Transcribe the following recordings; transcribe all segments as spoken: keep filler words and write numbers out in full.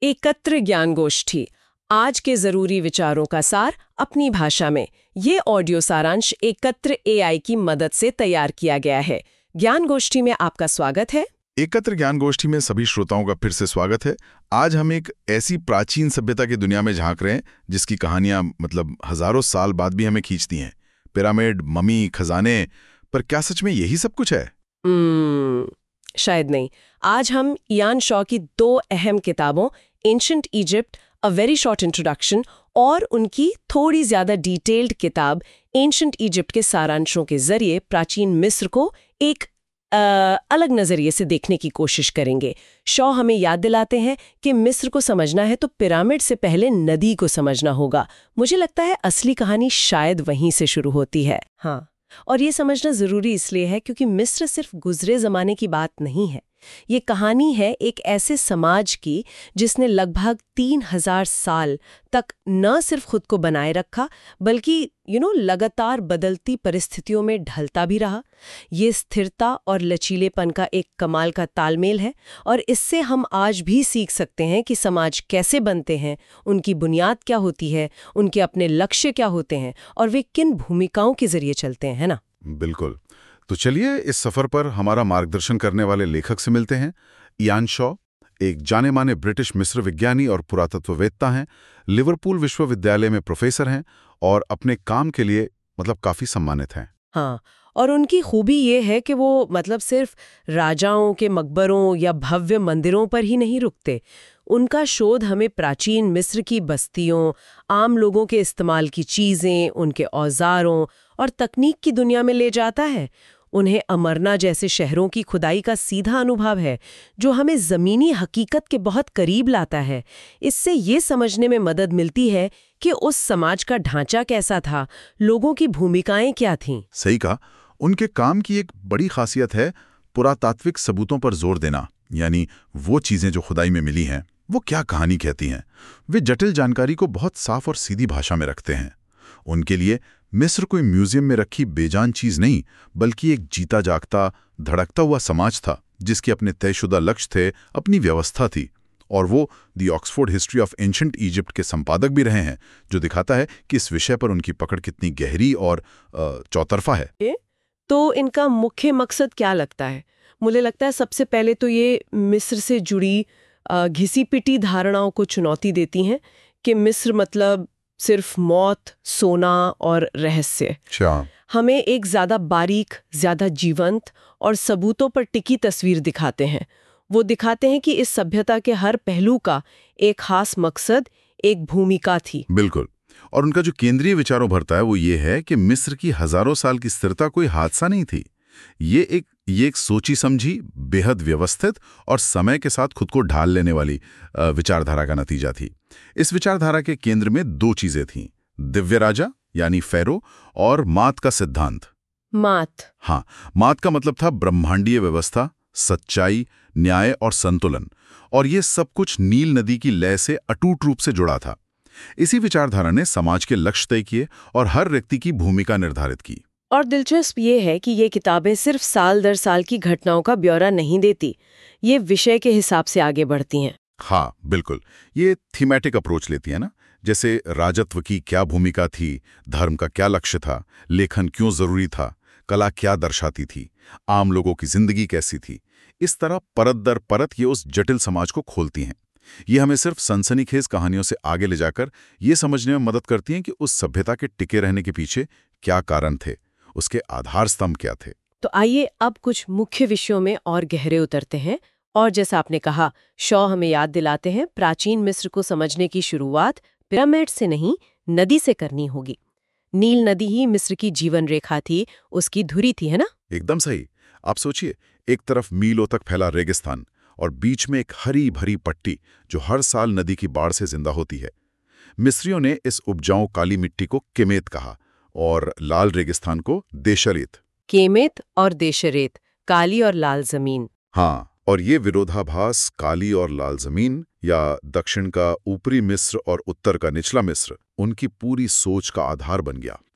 एकत्र ज्ञान गोष्ठी, आज के जरूरी विचारों का सार अपनी भाषा में। ये ऑडियो सारांश एकत्र एआई की मदद से तैयार किया गया है। ज्ञान गोष्ठी में आपका स्वागत है। एकत्र ज्ञान गोष्ठी में सभी श्रोताओं का फिर से स्वागत है। आज हम एक ऐसी प्राचीन सभ्यता की दुनिया में झांक रहे हैं जिसकी कहानियां मतलब हजारों साल बाद भी हमें खींचती हैं। पिरामिड, ममी, खजाने, पर क्या सच में यही सब कुछ है? hmm, शायद नहीं। आज हम इयान शॉ की दो अहम किताबों ancient Egypt a very short introduction और उनकी थोड़ी ज्यादा डिटेल्ड किताब एंशिएंट इजिप्ट के सारांशों के जरिए प्राचीन मिस्र को एक आ, अलग नजरिए से देखने की कोशिश करेंगे। शॉ हमें याद दिलाते हैं कि मिस्र को समझना है तो पिरामिड से पहले नदी को समझना होगा। मुझे लगता है असली कहानी शायद वहीं से शुरू होती है। हाँ, और ये समझना जरूरी इसलिए है क्योंकि मिस्र सिर्फ गुजरे जमाने की बात नहीं है। ये कहानी है एक ऐसे समाज की जिसने लगभग तीन हजार साल तक न सिर्फ खुद को बनाए रखा बल्कि यू नो लगातार बदलती परिस्थितियों में ढलता भी रहा। ये स्थिरता और लचीलेपन का एक कमाल का तालमेल है और इससे हम आज भी सीख सकते हैं कि समाज कैसे बनते हैं, उनकी बुनियाद क्या होती है, उनके अपने लक्ष्य क्या होते हैं और वे किन भूमिकाओं के जरिए चलते हैं, है ना? बिल्कुल। तो चलिए इस सफर पर हमारा मार्गदर्शन करने वाले लेखक से मिलते हैं। इयान शॉ एक जाने माने ब्रिटिश मिस्र विज्ञानी और पुरातत्ववेत्ता हैं। लिवरपूल विश्वविद्यालय में प्रोफेसर हैं और अपने काम के लिए मतलब काफी सम्मानित हैं। हाँ, और उनकी खूबी ये है कि वो मतलब सिर्फ राजाओं के मकबरों या भव्य मंदिरों पर ही नहीं रुकते। उनका शोध हमें प्राचीन मिस्र की बस्तियों, आम लोगों के इस्तेमाल की चीजें, उनके औजारों और तकनीक की दुनिया में ले जाता है। उन्हें अमरना जैसे शहरों की खुदाई का सीधा अनुभव है जो हमें जमीनी हकीकत के बहुत करीब लाता है। इससे ये समझने में मदद मिलती है कि उस समाज का ढांचा कैसा था, लोगों की भूमिकाएं क्या थीं। सही कहा। उनके काम की एक बड़ी खासियत है पुरातात्विक सबूतों पर जोर देना, यानी वो चीजें जो खुदाई में मिली हैं वो क्या कहानी कहती हैं। वे जटिल जानकारी को बहुत साफ और सीधी भाषा में रखते हैं। उनके लिए मिस्र कोई म्यूजियम में रखी बेजान चीज नहीं बल्कि एक जीता जागता धड़कता हुआ समाज था जिसके अपने तयशुदा लक्ष्य थे, अपनी व्यवस्था थी। और वो the Oxford history of ancient Egypt के संपादक भी रहे हैं, जो दिखाता है कि इस विषय पर उनकी पकड़ कितनी गहरी और चौतरफा है। तो इनका मुख्य मकसद क्या लगता है? मुझे लगता है सबसे पहले तो ये मिस्र से जुड़ी घिसी पिटी धारणाओं को चुनौती देती हैं कि मिस्र मतलब सिर्फ मौत, सोना और रहस्य। अच्छा। हमें एक ज्यादा बारीक, ज्यादा जीवंत और सबूतों पर टिकी तस्वीर दिखाते हैं। वो दिखाते हैं कि इस सभ्यता के हर पहलू का एक खास मकसद, एक भूमिका थी। बिल्कुल। और उनका जो केंद्रीय विचारों भरता है वो ये है कि मिस्र की हजारों साल की स्थिरता कोई हादसा नहीं थी। ये एक ये एक सोची समझी, बेहद व्यवस्थित और समय के साथ खुद को ढाल लेने वाली विचारधारा का नतीजा थी। इस विचारधारा के केंद्र में दो चीजें थीं, दिव्य राजा यानी फेरो और मात का सिद्धांत। मात? हाँ, मात का मतलब था ब्रह्मांडीय व्यवस्था, सच्चाई, न्याय और संतुलन। और ये सब कुछ नील नदी की लय से अटूट रूप से जुड़ा था। इसी विचारधारा ने समाज के लक्ष्य तय किए और हर व्यक्ति की भूमिका निर्धारित की। और दिलचस्प ये है कि ये किताबें सिर्फ साल दर साल की घटनाओं का ब्यौरा नहीं देती, ये विषय के हिसाब से आगे बढ़ती हैं। हाँ बिल्कुल, ये थीमेटिक अप्रोच लेती है ना, जैसे राजत्व की क्या भूमिका थी, धर्म का क्या लक्ष्य था, लेखन क्यों जरूरी था, कला क्या दर्शाती थी, आम लोगों की जिंदगी कैसी थी। इस तरह परत दर परत ये उस जटिल समाज को खोलती हैं। ये हमें सिर्फ सनसनीखेज कहानियों से आगे ले जाकर ये समझने में मदद करती हैं कि उस सभ्यता के टिके रहने के पीछे क्या कारण थे, उसके आधार स्तंभ क्या थे। तो आइए अब कुछ मुख्य विषयों में और गहरे उतरते हैं। और जैसा आपने कहा, शॉ हमें याद दिलाते हैं प्राचीन मिस्र को समझने की शुरुआत पिरामिड से नहीं, नदी से करनी होगी। नील नदी ही मिस्र की जीवन रेखा थी, उसकी धुरी थी, है ना? एकदम सही। आप सोचिए, एक तरफ मीलों तक फैला रेगिस्तान और बीच में एक हरी भरी पट्टी जो हर साल नदी की बाढ़ से जिंदा होती है। मिस्रियों ने इस उपजाऊ काली मिट्टी को केमेत कहा और लाल रेगिस्तान को देशरेत। केमेत और देशरेत, काली और लाल जमीन। हाँ, और ये विरोधाभास, काली और लाल जमीन या दक्षिण का ऊपरी मिस्र और उत्तर का निचला मिस्र, उनकी पूरी सोच का आधार बन गया।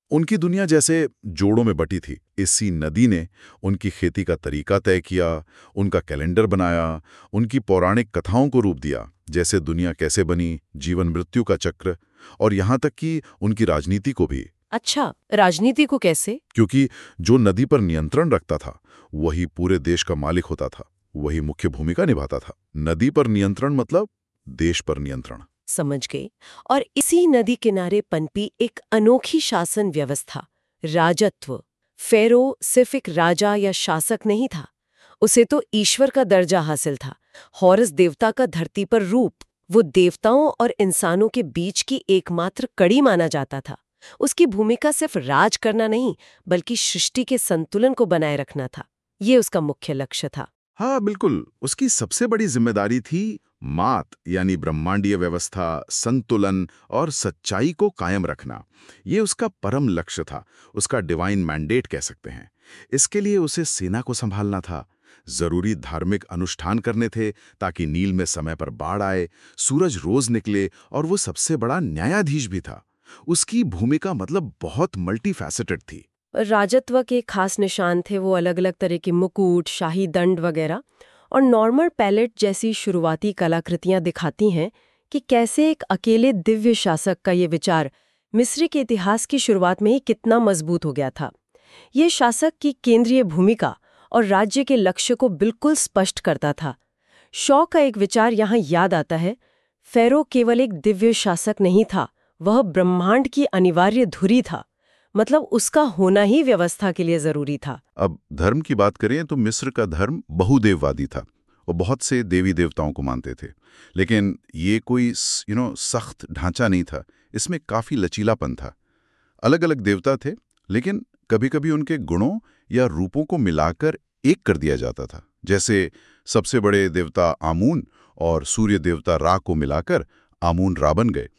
उनकी दुनिया जैसे जोड़ों में बटी थी। इसी नदी ने उनकी खेती का तरीका तय किया, उनका कैलेंडर बनाया, उनकी पौराणिक कथाओं को रूप दिया, जैसे दुनिया कैसे बनी, जीवन मृत्यु का चक्र, और यहाँ तक कि उनकी राजनीति को भी। अच्छा, राजनीति को कैसे? क्योंकि जो नदी पर नियंत्रण रखता था वही पूरे देश का मालिक होता था, वही मुख्य भूमिका निभाता था। नदी पर नियंत्रण मतलब देश पर नियंत्रण। समझ गई। और इसी नदी किनारे पनपी एक अनोखी शासन व्यवस्था, राजत्व। फेरो सिर्फ एक राजा या शासक नहीं था, उसे तो ईश्वर का दर्जा हासिल था, हॉरस देवता का धरती पर रूप। वो देवताओं और इंसानों के बीच की एकमात्र कड़ी माना जाता था। उसकी भूमिका सिर्फ राज करना नहीं, बल्कि सृष्टि के संतुलन को बनाए रखना था। ये उसका मुख्य लक्ष्य था। हाँ बिल्कुल, उसकी सबसे बड़ी जिम्मेदारी थी मात यानी ब्रह्मांडीय व्यवस्था, संतुलन और सच्चाई को कायम रखना। ये उसका परम लक्ष्य था, उसका डिवाइन मैंडेट कह सकते हैं। इसके लिए उसे सेना को संभालना था, जरूरी धार्मिक अनुष्ठान करने थे ताकि नील में समय पर बाढ़ आए, सूरज रोज निकले, और वो सबसे बड़ा न्यायाधीश भी था। उसकी भूमिका मतलब बहुत मल्टीफैसेटेड थी। राजत्व के खास निशान थे वो अलग अलग तरह के मुकुट, शाही दंड वगैरह। और नॉर्मल पैलेट जैसी शुरुआती कलाकृतियां दिखाती हैं कि कैसे एक अकेले दिव्य शासक का ये विचार मिस्र के इतिहास की शुरुआत में ही कितना मजबूत हो गया था। ये शासक की केंद्रीय भूमिका और राज्य के लक्ष्य को बिल्कुल स्पष्ट करता था। शॉ का एक विचार यहाँ याद आता है, फेरो केवल एक दिव्य शासक नहीं था, वह ब्रह्मांड की अनिवार्य धुरी था। मतलब उसका होना ही व्यवस्था के लिए जरूरी था। अब धर्म की बात करें तो मिस्र का धर्म बहुदेववादी था। वो बहुत से देवी देवताओं को मानते थे, लेकिन ये कोई यू नो सख्त ढांचा नहीं था। इसमें काफी लचीलापन था। अलग अलग देवता थे, लेकिन कभी-कभी उनके गुणों या रूपों को मिलाकर एक कर दिया जाता था। जैसे सबसे बड़े देवता आमून और सूर्य देवता रा को मिलाकर आमून रा बन गए।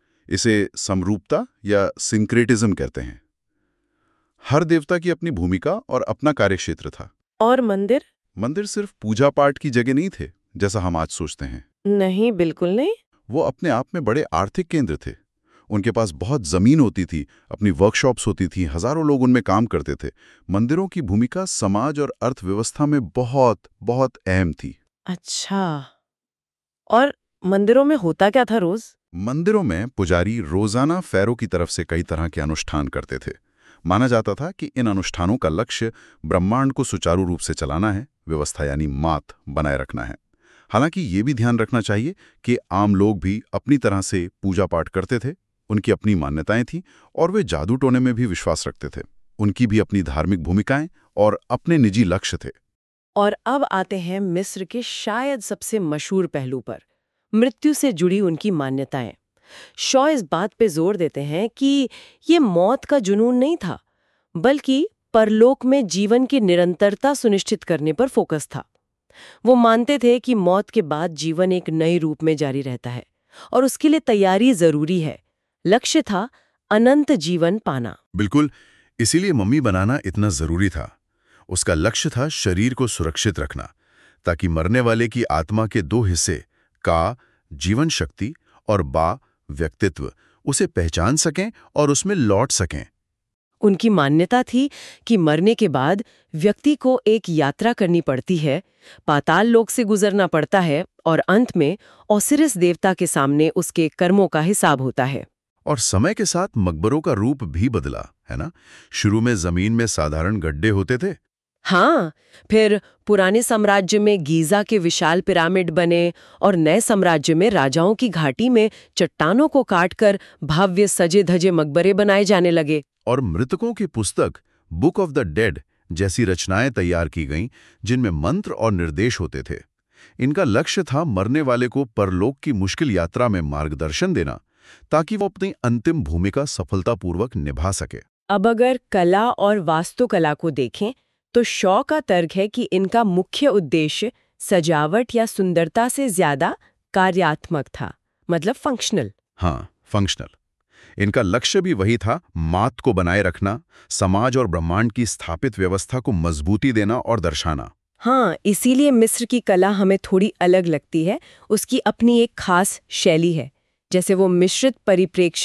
इसे समरूपता या सिंक्रेटिज्म कहते हैं। हर देवता की अपनी भूमिका और अपना कार्यक्षेत्र था। और मंदिर? मंदिर सिर्फ पूजा पाठ की जगह नहीं थे, जैसा हम आज सोचते हैं। नहीं, बिल्कुल नहीं। वो अपने आप में बड़े आर्थिक केंद्र थे। उनके पास बहुत जमीन होती थी, अपनी वर्कशॉप्स होती थी, हजारों लोग उनमें काम करते थे। मंदिरों की भूमिका समाज और अर्थव्यवस्था में बहुत बहुत अहम थी। अच्छा, और मंदिरों में होता क्या था रोज? मंदिरों में पुजारी रोजाना फेरो की तरफ से कई तरह के अनुष्ठान करते थे। माना जाता था कि इन अनुष्ठानों का लक्ष्य ब्रह्मांड को सुचारू रूप से चलाना है, व्यवस्था यानी मात बनाए रखना है। हालांकि ये भी ध्यान रखना चाहिए कि आम लोग भी अपनी तरह से पूजा पाठ करते थे। उनकी अपनी मान्यताएं थीं और वे जादू टोने में भी विश्वास रखते थे। उनकी भी अपनी धार्मिक भूमिकाएं और अपने निजी लक्ष्य थे। और अब आते हैं मिस्र के शायद सबसे मशहूर पहलू पर, मृत्यु से जुड़ी उनकी मान्यताएं। शॉ इस बात पे जोर देते हैं कि ये मौत का जुनून नहीं था, बल्कि परलोक में जीवन की निरंतरता सुनिश्चित करने पर फोकस था। वो मानते थे कि मौत के बाद जीवन एक नए रूप में जारी रहता है और उसके लिए तैयारी जरूरी है। लक्ष्य था अनंत जीवन पाना। बिल्कुल, इसीलिए मम्मी बनाना इतना जरूरी था। उसका लक्ष्य था शरीर को सुरक्षित रखना, ताकि मरने वाले की आत्मा के दो हिस्से का, जीवन शक्ति, और बा, व्यक्तित्व, उसे पहचान सकें और उसमें लौट सकें। उनकी मान्यता थी कि मरने के बाद व्यक्ति को एक यात्रा करनी पड़ती है, पाताल लोक से गुजरना पड़ता है, और अंत में ओसिरिस देवता के सामने उसके कर्मों का हिसाब होता है। और समय के साथ मकबरों का रूप भी बदला, है ना? शुरू में जमीन में साधारण गड्ढे होते थे। हाँ, फिर पुराने साम्राज्य में गीजा के विशाल पिरामिड बने और नए साम्राज्य में राजाओं की घाटी में चट्टानों को काटकर भव्य सजे धजे मकबरे बनाए जाने लगे। और मृतकों की पुस्तक बुक ऑफ द डेड जैसी रचनाएं तैयार की गईं, जिनमें मंत्र और निर्देश होते थे। इनका लक्ष्य था मरने वाले को परलोक की मुश्किल यात्रा में मार्गदर्शन देना, ताकि वो अपनी अंतिम भूमिका सफलतापूर्वक निभा सके। अब अगर कला और वास्तुकला को देखें तो शॉ का तर्क है कि इनका मुख्य उद्देश्य सजावट या सुंदरता से ज्यादा कार्यात्मक था, मतलब फंक्शनल। हाँ, फंक्शनल। इनका लक्ष्य भी वही था, मात को बनाए रखना, समाज और ब्रह्मांड की स्थापित व्यवस्था को मजबूती देना और दर्शाना। हाँ, इसीलिए मिस्र की कला हमें थोड़ी अलग लगती है। उसकी अपनी एक खास शैली है। जैसे वो मिश्रित परिप्रेक्ष्य,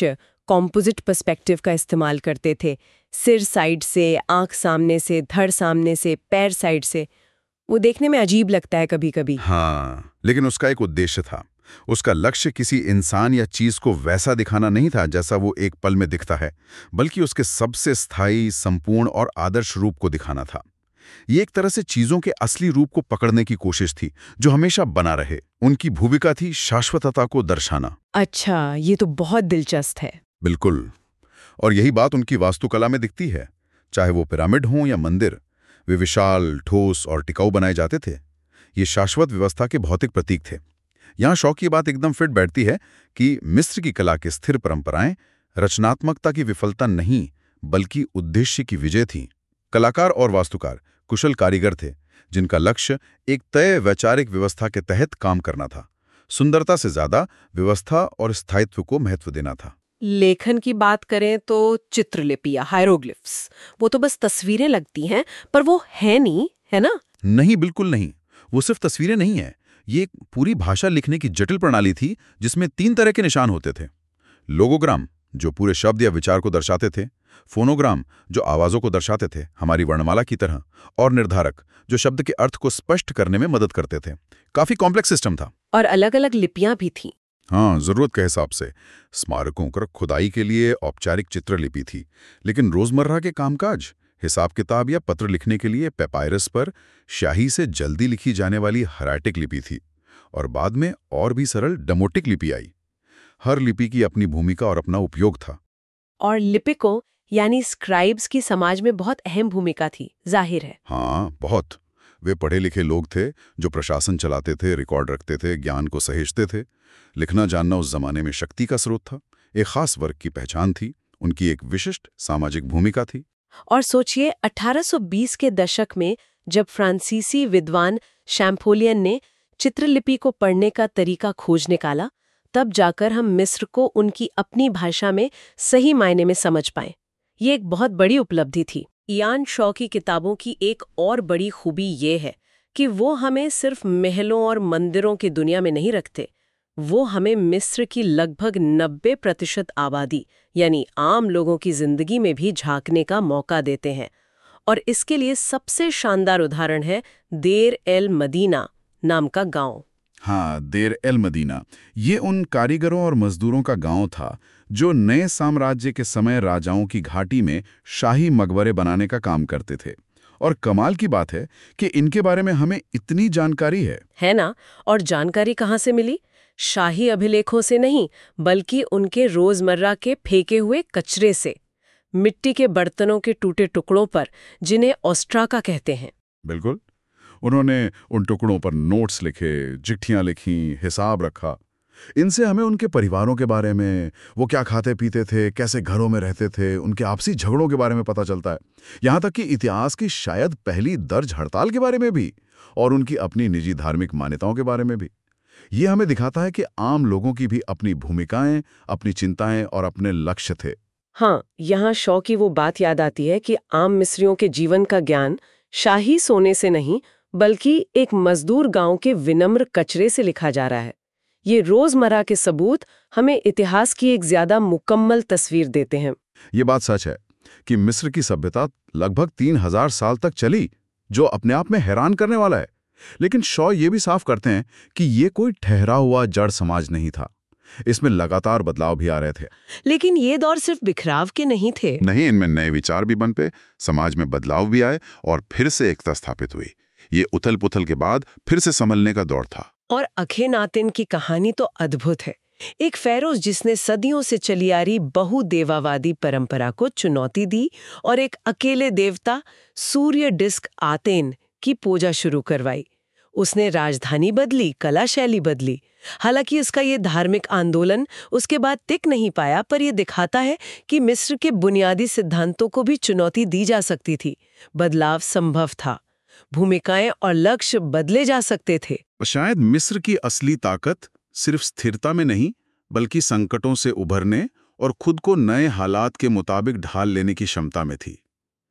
कॉम्पोजिट पर्सपेक्टिव का इस्तेमाल करते थे। सिर साइड से, आंख सामने से, धड़ सामने से, पैर साइड से। वो देखने में अजीब लगता है कभी कभी। हाँ, लेकिन उसका एक उद्देश्य था। उसका लक्ष्य किसी इंसान या चीज को वैसा दिखाना नहीं था जैसा वो एक पल में दिखता है, बल्कि उसके सबसे स्थायी, संपूर्ण और आदर्श रूप को दिखाना था। ये एक तरह से चीजों के असली रूप को पकड़ने की कोशिश थी, जो हमेशा बना रहे। उनकी भूमिका थी शाश्वतता को दर्शाना। अच्छा, ये तो बहुत दिलचस्प है। बिल्कुल। और यही बात उनकी वास्तुकला में दिखती है। चाहे वो पिरामिड हों या मंदिर, वे विशाल, ठोस और टिकाऊ बनाए जाते थे। ये शाश्वत व्यवस्था के भौतिक प्रतीक थे। यहाँ शॉ की बात एकदम फिट बैठती है कि मिस्र की कला की स्थिर परंपराएं रचनात्मकता की विफलता नहीं, बल्कि उद्देश्य की विजय थी। कलाकार और वास्तुकार कुशल कारीगर थे, जिनका लक्ष्य एक तय वैचारिक व्यवस्था के तहत काम करना था। सुंदरता से ज्यादा व्यवस्था और स्थायित्व को महत्व देना था। लेखन की बात करें तो चित्रलिपि या हायरोग्लिफ्स, वो तो बस तस्वीरें लगती हैं, पर वो है नहीं, है ना? नहीं, बिल्कुल नहीं। वो सिर्फ तस्वीरें नहीं है, ये एक पूरी भाषा लिखने की जटिल प्रणाली थी, जिसमें तीन तरह के निशान होते थे। लोगोग्राम, जो पूरे शब्द या विचार को दर्शाते थे। फोनोग्राम, जो आवाजों को दर्शाते थे, हमारी वर्णमाला की तरह। और निर्धारक, जो शब्द के अर्थ को स्पष्ट करने में मदद करते थे। काफी कॉम्प्लेक्स सिस्टम था। और अलग अलग लिपियां भी थीं। हाँ, जरूरत के हिसाब से। स्मारकों पर खुदाई के लिए औपचारिक चित्रलिपि थी, लेकिन रोजमर्रा के कामकाज, हिसाब किताब या पत्र लिखने के लिए पेपायरस पर स्याही से जल्दी लिखी जाने वाली हराटिक लिपि थी। और बाद में और भी सरल डमोटिक लिपि आई। हर लिपि की अपनी भूमिका और अपना उपयोग था। और लिपिकों यानी स्क्राइब्स की समाज में बहुत अहम भूमिका थी, जाहिर है। हाँ, बहुत। वे पढ़े लिखे लोग थे जो प्रशासन चलाते थे, रिकॉर्ड रखते थे, ज्ञान को सहेजते थे। लिखना जानना उस जमाने में शक्ति का स्रोत था, एक खास वर्ग की पहचान थी, उनकी एक विशिष्ट सामाजिक भूमिका थी। और सोचिए, अठारह सौ बीस के दशक में जब फ्रांसीसी विद्वान शैम्पोलियन ने चित्रलिपि को पढ़ने का तरीका खोज निकाला, तब जाकर हम मिस्र को उनकी अपनी भाषा में सही मायने में समझ पाए। ये एक बहुत बड़ी उपलब्धि थी। इयान शॉ की किताबों की एक और बड़ी खूबी ये है कि वो हमें सिर्फ महलों और मंदिरों की दुनिया में नहीं रखते, वो हमें मिस्र की लगभग नब्बे प्रतिशत आबादी यानी आम लोगों की जिंदगी में भी झांकने का मौका देते हैं। और इसके लिए सबसे शानदार उदाहरण है देर एल मदीना नाम का गांव। हाँ, देर एल मदीना। ये उन कारीगरों और मजदूरों का गांव था जो नए साम्राज्य के समय राजाओं की घाटी में शाही मकबरे बनाने का काम करते थे। और कमाल की बात है कि इनके बारे में हमें इतनी जानकारी है। है ना? और जानकारी कहाँ से मिली? शाही अभिलेखों से नहीं, बल्कि उनके रोजमर्रा के फेंके हुए कचरे से, मिट्टी के बर्तनों के टूटे टुकड़ों पर, जिन्हें ओस्ट्राका कहते हैं। बिल्कुल। उन्होंने उन टुकड़ों पर नोट्स लिखे, चिट्ठियां लिखी, हिसाब रखा। इनसे हमें उनके परिवारों के बारे में, वो क्या खाते पीते थे, कैसे घरों में रहते थे, उनके आपसी झगड़ों के बारे में पता चलता है। यहाँ तक कि इतिहास की शायद पहली दर्ज हड़ताल के बारे में भी, और उनकी अपनी निजी धार्मिक मान्यताओं के बारे में भी। ये हमें दिखाता है कि आम लोगों की भी अपनी भूमिकाएं, अपनी चिंताएं और अपने लक्ष्य थे। हाँ, यहाँ शॉ की वो बात याद आती है कि आम मिस्रियों के जीवन का ज्ञान शाही सोने से नहीं, बल्कि एक मजदूर गांव के विनम्र कचरे से लिखा जा रहा है। ये रोजमर्रा के सबूत हमें इतिहास की एक ज्यादा मुकम्मल तस्वीर देते हैं। ये बात सच है कि मिस्र की सभ्यता लगभग तीन हजार साल तक चली, जो अपने आप में हैरान करने वाला है। लेकिन शॉ ये भी साफ करते हैं कि ये कोई ठहरा हुआ जड़ समाज नहीं था। इसमें लगातार बदलाव भी आ रहे थे। लेकिन ये दौर सिर्फ बिखराव के नहीं थे। नहीं, इनमें नए विचार भी बन पे, समाज में बदलाव भी आए और फिर से एकता स्थापित हुई। ये उथल पुथल के बाद फिर से संभलने का दौर था। और अखेनातिन की कहानी तो अद्भुत है। एक फेरोज जिसने सदियों से चली आ रही बहुदेवावादी परंपरा को चुनौती दी और एक अकेले देवता सूर्य डिस्क आतेन की पूजा शुरू करवाई। उसने राजधानी बदली, कला शैली बदली। हालांकि उसका ये धार्मिक आंदोलन उसके बाद टिक नहीं पाया, पर यह दिखाता है कि मिस्र के बुनियादी सिद्धांतों को भी चुनौती दी जा सकती थी। बदलाव संभव था, भूमिकाएं और लक्ष्य बदले जा सकते थे। शायद मिस्र की असली ताकत सिर्फ स्थिरता में नहीं, बल्कि संकटों से उभरने और खुद को नए हालात के मुताबिक ढाल लेने की क्षमता में थी।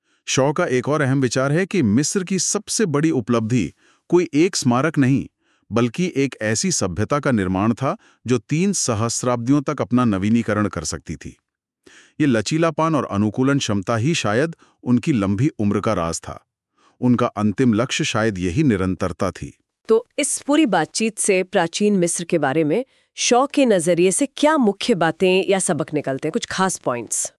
शॉ का एक और अहम विचार है कि मिस्र की सबसे बड़ी उपलब्धि कोई एक स्मारक नहीं, बल्कि एक ऐसी सभ्यता का निर्माण था जो तीन सहस्राब्दियों तक अपना नवीनीकरण कर सकती थी। ये लचीलापन और अनुकूलन क्षमता ही शायद उनकी लंबी उम्र का राज था। उनका अंतिम लक्ष्य शायद यही निरंतरता थी। तो इस पूरी बातचीत से प्राचीन मिस्र के बारे में शॉ के नजरिए से क्या मुख्य बातें या सबक निकलते हैं, कुछ खास पॉइंट्स?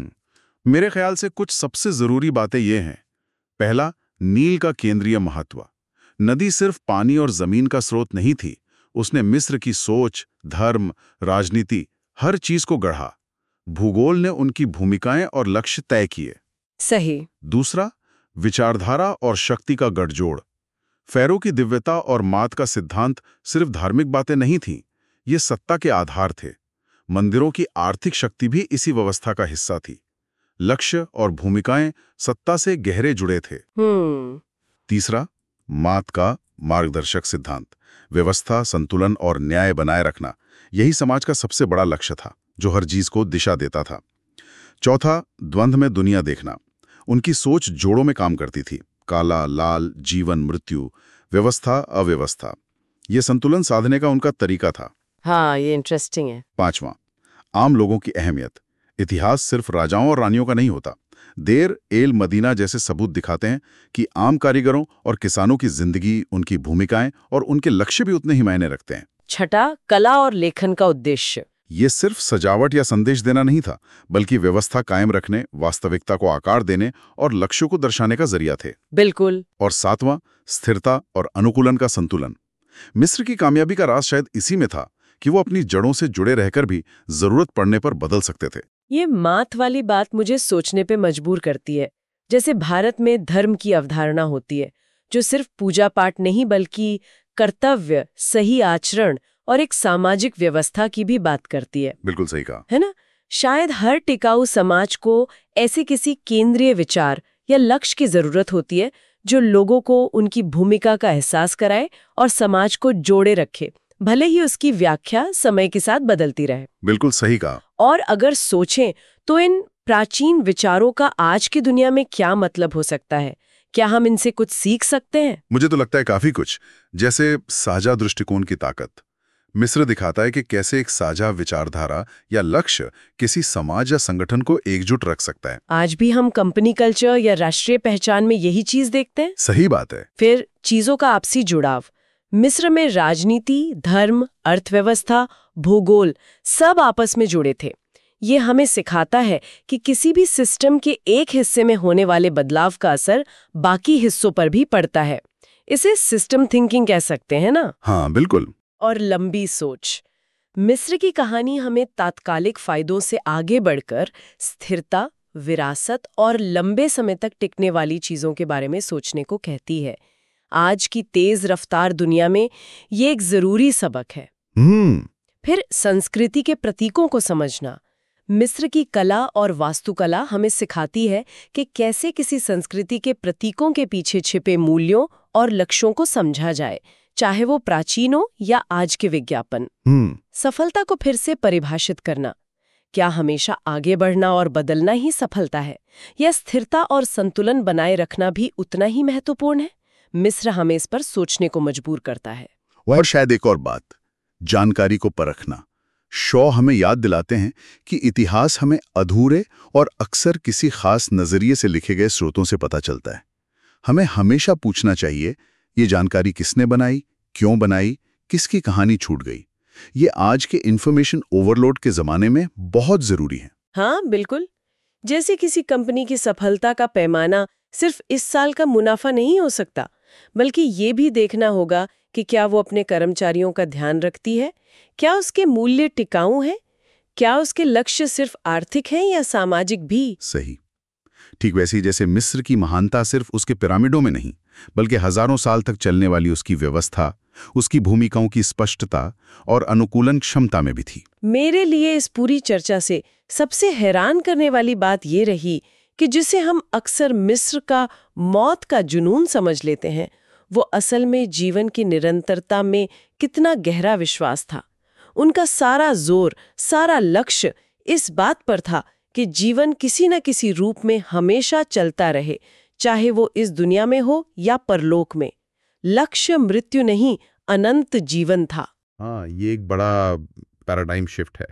हम्म मेरे ख्याल से कुछ सबसे जरूरी बातें ये हैं। पहला, नील का केंद्रीय महत्व। नदी सिर्फ पानी और जमीन का स्रोत नहीं थी, उसने मिस्र की सोच, धर्म, राजनीति, हर चीज को गढ़ा। भूगोल ने उनकी भूमिकाएं और लक्ष्य तय किए। सही। दूसरा, विचारधारा और शक्ति का गठजोड़। फैरो की दिव्यता और मात का सिद्धांत सिर्फ धार्मिक बातें नहीं थीं, ये सत्ता के आधार थे। मंदिरों की आर्थिक शक्ति भी इसी व्यवस्था का हिस्सा थी। लक्ष्य और भूमिकाएं सत्ता से गहरे जुड़े थे। हम्म तीसरा, मात का मार्गदर्शक सिद्धांत। व्यवस्था, संतुलन और न्याय बनाए रखना, यही समाज का सबसे बड़ा लक्ष्य था, जो हर चीज को दिशा देता था। चौथा, द्वंद्व में दुनिया देखना। उनकी सोच जोड़ों में काम करती थी। काला, लाल, जीवन, मृत्यु, व्यवस्था, अव्यवस्था। ये संतुलन साधने का उनका तरीका था। हाँ, ये इंटरेस्टिंग है। पांचवा, आम लोगों की अहमियत। इतिहास सिर्फ राजाओं और रानियों का नहीं होता। देर एल मदीना जैसे सबूत दिखाते हैं कि आम कारीगरों और किसानों की जिंदगी, उनकी भूमिकाएं और उनके लक्ष्य भी उतने ही मायने रखते हैं। छठा, कला और लेखन का उद्देश्य। ये सिर्फ सजावट या संदेश देना नहीं था, बल्कि व्यवस्था कायम रखने, वास्तविकता को आकार देने और लक्ष्यों को दर्शाने का जरिया थे। बिल्कुल। और सातवां, स्थिरता और अनुकूलन का संतुलन। मिस्र की कामयाबी का राज शायद इसी में था कि वो अपनी जड़ों से जुड़े रहकर भी जरूरत पड़ने पर बदल सकते थे। ये मात वाली बात मुझे सोचने पे मजबूर करती है। जैसे भारत में धर्म की अवधारणा होती है, जो सिर्फ पूजा पाठ नहीं बल्कि कर्तव्य, सही आचरण और एक सामाजिक व्यवस्था की भी बात करती है। बिल्कुल सही कहा, है ना? शायद हर टिकाऊ समाज को ऐसे किसी केंद्रीय विचार या लक्ष्य की जरूरत होती है, जो लोगों को उनकी भूमिका का एहसास कराए और समाज को जोड़े रखे, भले ही उसकी व्याख्या समय के साथ बदलती रहे। बिल्कुल सही कहा। और अगर सोचें तो इन प्राचीन विचारों का आज की दुनिया में क्या मतलब हो सकता है? क्या हम इनसे कुछ सीख सकते हैं? मुझे तो लगता है काफी कुछ। जैसे साझा दृष्टिकोण की ताकत। मिस्र दिखाता है कि कैसे एक साझा विचारधारा या लक्ष्य किसी समाज या संगठन को एकजुट रख सकता है। आज भी हम कंपनी कल्चर या राष्ट्रीय पहचान में यही चीज देखते हैं। सही बात है। फिर चीजों का आपसी जुड़ाव। मिस्र में राजनीति, धर्म, अर्थव्यवस्था, भूगोल सब आपस में जुड़े थे। ये हमें सिखाता है कि किसी भी सिस्टम के एक हिस्से में होने वाले बदलाव का असर बाकी हिस्सों पर भी पड़ता है। इसे सिस्टम थिंकिंग कह सकते हैं ना? हाँ, बिल्कुल। और लंबी सोच। मिस्र की कहानी हमें तात्कालिक फायदों से आगे बढ़कर स्थिरता, विरासत और लंबे समय तक टिकने वाली चीजों के बारे में सोचने को कहती है। आज की तेज रफ्तार दुनिया में ये एक जरूरी सबक है। हम्म फिर संस्कृति के प्रतीकों को समझना। मिस्र की कला और वास्तुकला हमें सिखाती है कि कैसे किसी संस्कृति के प्रतीकों के पीछे छिपे मूल्यों और लक्ष्यों को समझा जाए, चाहे वो प्राचीन हो या आज के विज्ञापन। हम्म सफलता को फिर से परिभाषित करना। क्या हमेशा आगे बढ़ना और बदलना ही सफलता है, या स्थिरता और संतुलन बनाए रखना भी उतना ही महत्वपूर्ण है? मिस्र हमें इस पर सोचने को मजबूर करता है। और शायद एक और बात, जानकारी को परखना। शॉ हमें याद दिलाते हैं कि इतिहास हमें अधूरे और अक्सर किसी खास नजरिए से लिखे गए स्रोतों से पता चलता है। हमें हमेशा पूछना चाहिए, ये जानकारी किसने बनाई, क्यों बनाई, किसकी कहानी छूट गई? ये आज के इंफॉर्मेशन ओवरलोड के जमाने में बहुत जरूरी है। हाँ, बिल्कुल। जैसे किसी कंपनी की सफलता का पैमाना सिर्फ इस साल का मुनाफा नहीं हो सकता, बल्कि ये भी देखना होगा कि क्या वो अपने कर्मचारियों का ध्यान रखती है, क्या उसके मूल्य टिकाऊ हैं, क्या उसके लक्ष्य सिर्फ आर्थिक हैं या सामाजिक भी। सही। ठीक वैसे ही जैसे मिस्र की महानता सिर्फ उसके पिरामिडों में नहीं, बल्कि हजारों साल तक चलने वाली उसकी व्यवस्था, उसकी भूमिकाओं की स्पष्टता और अनुकूलन क्षमता में भी थी। मेरे लिए इस पूरी चर्चा से सबसे हैरान करने वाली बात ये रही कि जिसे हम अक्सर मिस्र का मौत का जुनून समझ लेते हैं, वो असल में जीवन की निरंतरता में कितना गहरा विश्वास था। उनका सारा जोर, सारा लक्ष्य इस बात पर था कि जीवन किसी न किसी रूप में हमेशा चलता रहे, चाहे वो इस दुनिया में हो या परलोक में। लक्ष्य मृत्यु नहीं, अनंत जीवन था। हाँ, ये एक बड़ा पैराडाइम शिफ्ट है।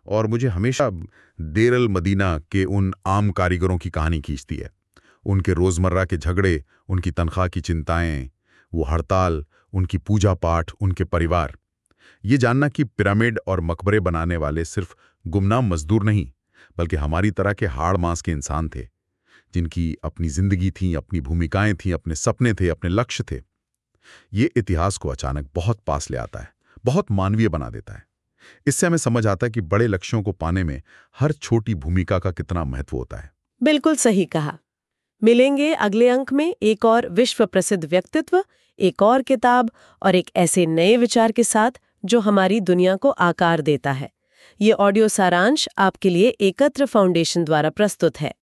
और मुझे हमेशा देर अल मदीना के उन आम कारीगरों की कहानी खींचती है। उनके रोज़मर्रा के झगड़े, उनकी तनख्वाह की चिंताएं, वो हड़ताल, उनकी पूजा पाठ, उनके परिवार। ये जानना कि पिरामिड और मकबरे बनाने वाले सिर्फ गुमनाम मजदूर नहीं, बल्कि हमारी तरह के हाड़ मांस के इंसान थे, जिनकी अपनी जिंदगी थी, अपनी भूमिकाएं थीं, अपने सपने थे, अपने लक्ष्य थे। ये इतिहास को अचानक बहुत पास ले आता है, बहुत मानवीय बना देता है। इससे हमें समझ आता है कि बड़े लक्ष्यों को पाने में हर छोटी भूमिका का कितना महत्व होता है। बिल्कुल सही कहा। मिलेंगे अगले अंक में एक और विश्व प्रसिद्ध व्यक्तित्व, एक और किताब और एक ऐसे नए विचार के साथ जो हमारी दुनिया को आकार देता है। ये ऑडियो सारांश आपके लिए एकत्र फाउंडेशन द्वारा प्रस्तुत है।